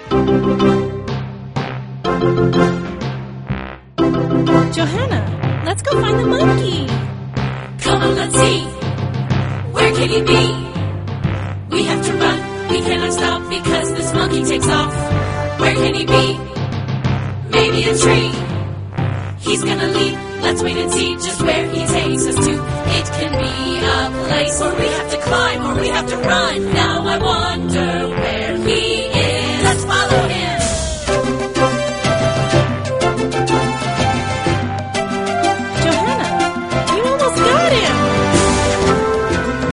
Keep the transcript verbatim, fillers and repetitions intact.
Johanna, let's go find the monkey. Come on, let's see. Where can he be? We have to run. We cannot stop because this monkey takes off. Where can he be? Maybe a tree. He's gonna leap. Let's wait and see just where he takes us to. It can be a place where we have to climb or we have to run. Now I wonder where